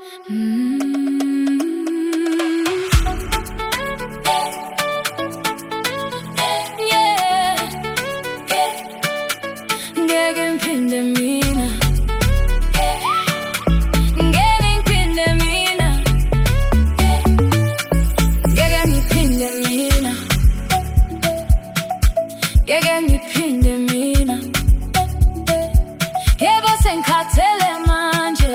Ngeke ngiphinde mina, ngeke ngiphinde mina, ngeke ngiphinde mina, ngeke ngiphinde mina. Yebo sengikhathele manje,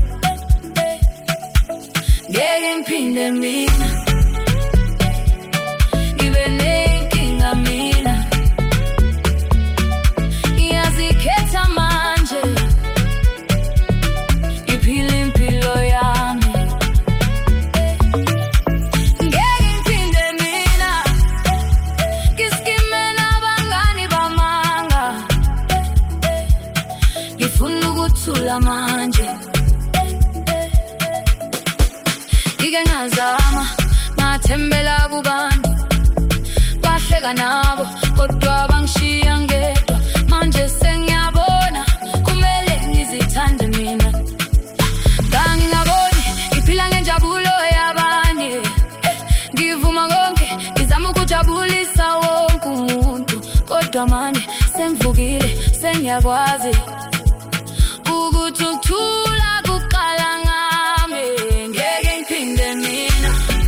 ngeke ngiphinde mina, ngibe nenkinga mina. Ngiyazikhetha manje, ngiphile impilo yami. Ngeke ngiphinde mina, ngiskime nabangani bamanga. Ngifuna ukuthula manje, ngike ngazama, ngathembela kubantu, bahleka nabo kodwa bangishiya ngedwa. Manje sengiyabona kumele ngizithande mina. Ngangingaboni ngiphila ngenjabulo yabanye, ngivuma konke ngizama ukujabulisa wonke umuntu. Kodwa manje sengivukile, sengiyakwazi ukuthi ukuthula kuqala ngami. Ngeke ngiphinde mina,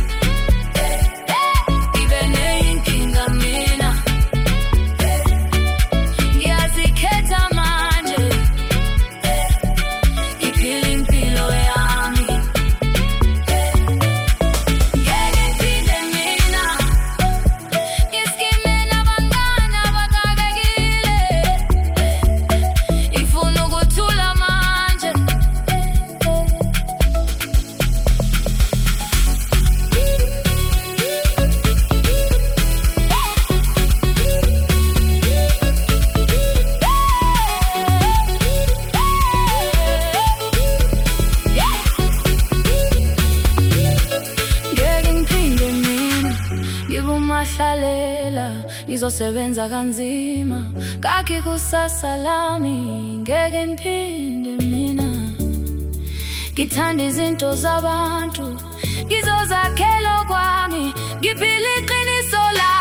ngibe nenkinga mina. Ngiyazikhetha manje, ngiphile impilo yami. Ngeke ngiphinde mina, ngiskime nabangani abaqakekile. Ngifuna ukuthula manje. Ngeke ngiphinde mina, ngibe umahlalela, ngizosebenza kanzima, ngakhe kusasa lami. Ngeke ngiphinde mina, ngithanda izinto zabantu, ngizozakhela okwami, ngiphile iqiniso lami.